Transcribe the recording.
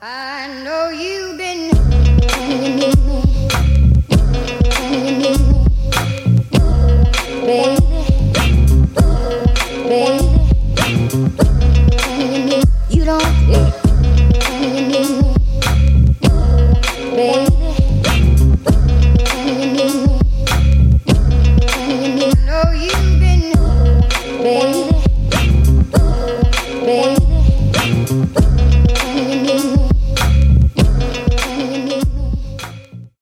I know you've been can you need me? Can you need me? Baby, baby, can you need? You don't can you need me? Baby.